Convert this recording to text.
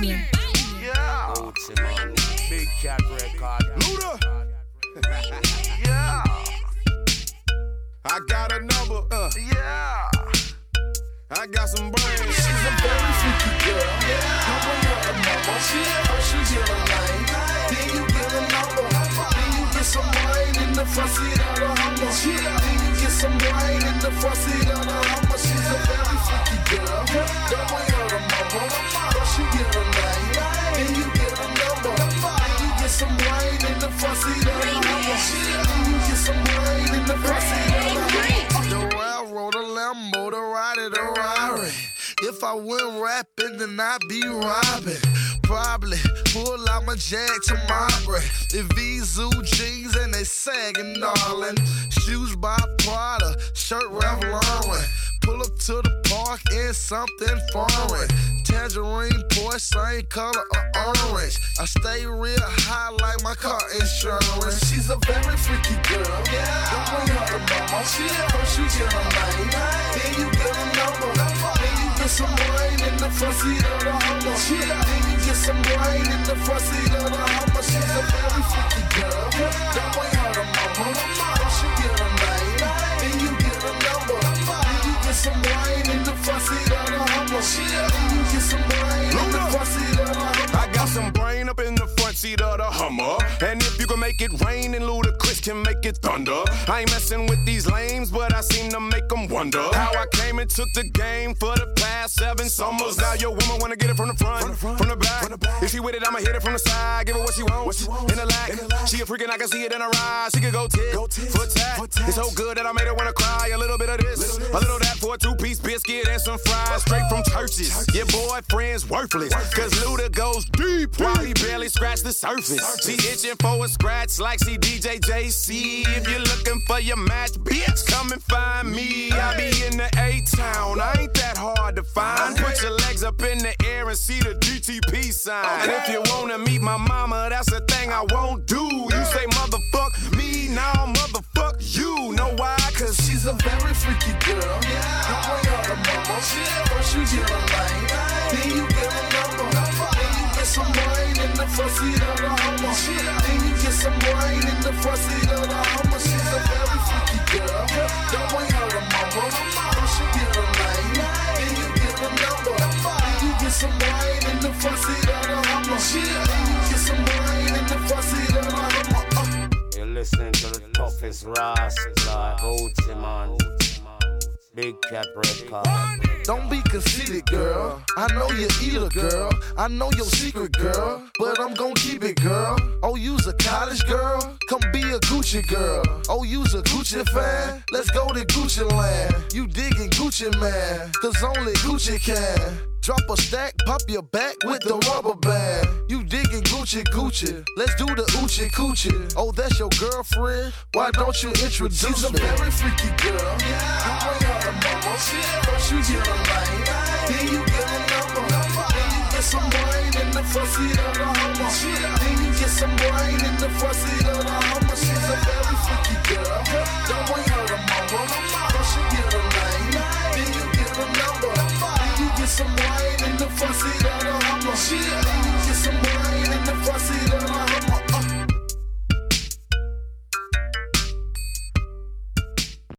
Yeah. Big Cat Record. Luda. Yeah. I got a number. Yeah. I got some brains. She's a very freaky girl. Yeah. You bring her a number. First you get a name, then you get a number. Then you get some brain in the front seat of the Hummer. Then you get some brain in the front seat of the Hummer. She's a very freaky girl. Don't bring her a number. First you get a name, then you get a number. Then you get some brain in the front seat of the Hummer. Then you get some brain in the front seat of the Hummer. The railroad, a Lambo, the ride it, a Rari. If I went rapping, then I'd be robbing. Probably pull out my Jag to Marbury. If Vizu jeans and they sagging, darling. Shoes by Prada, shirt Ralph Lauren. Pull up to the park in something foreign. Tangerine, Porsche, same color of orange. I stay real high like my car insurance. She's a very freaky girl. Yeah. Don't bring her to mama. First you get a name, then you get a number. Then you get some brain in the front seat of the Hummer. Then you get some brain in the front seat of the Hummer. She's a very freaky girl. Don't bring her to mama. First you get a name, then you get a number. Then you get some brain in the front seat of the Hummer. Then you get some brain in the front seat of the Hummer. I got some brain up in the front seat of the Hummer. And if you can make it rain, then Ludacris can make it thunder. I ain't messing with these lames, but I seem to make them wonder how I came and took the game for the past 7 summers. Now your woman wanna get it from the front, from the back. If she with it, I'ma hit it from the side. Give her what she wants, in the lack. She a freakin', I can see it in her eyes. She can go tit for tat. It's so good that I made her wanna cry. A little bit of this, a little that for a 2-piece biscuit and some fries straight from churches. Your boyfriend's worthless, cause Luda goes deep while he barely scratched the surface. She itching for a scratch like she DJ JC. If you're looking for your match, bitch, come and find me. I be in the A-Town, I ain't that hard to find. Put your legs up in the air and see the DTP sign. And if you wanna meet my mama, that's the thing I won't do. You say motherfuck me, now motherfuck you. Know why? Cause she's a very freaky girl. Don't bring her to mama. First you get a name, then you get a number. Then you get some brain in the front seat of the Hummer. Then you get some brain in the front seat of the Hummer. She's a very freaky girl. Don't bring her to mama. First you get a name, then you get a number. Then you get some brain in the front seat of the Hummer. Then you get some brain in the front seat of the Hummer. You're listening to the toughest Rasta, Gucci man. Big Cat Record. Don't be conceited, girl. I know you eat a girl. I know your secret, girl. But I'm gon' keep it, girl. Oh, you's a college girl? Come be a Gucci girl. Oh, you's a Gucci fan? Let's go to Gucci land. You digging Gucci man, cause only Gucci can. Drop a stack, pop your back with the rubber band. You digging Gucci, Gucci. Let's do the Oochie Coochie. Oh, that's your girlfriend? Why don't you introduce me? She's a very freaky girl. You bring her to mama. First you get a name, then you get a number. Then you get some brain in the front seat of the Hummer. Then you get some brain in the front seat of the Hummer. She's a very freaky girl. Don't bring her to mama.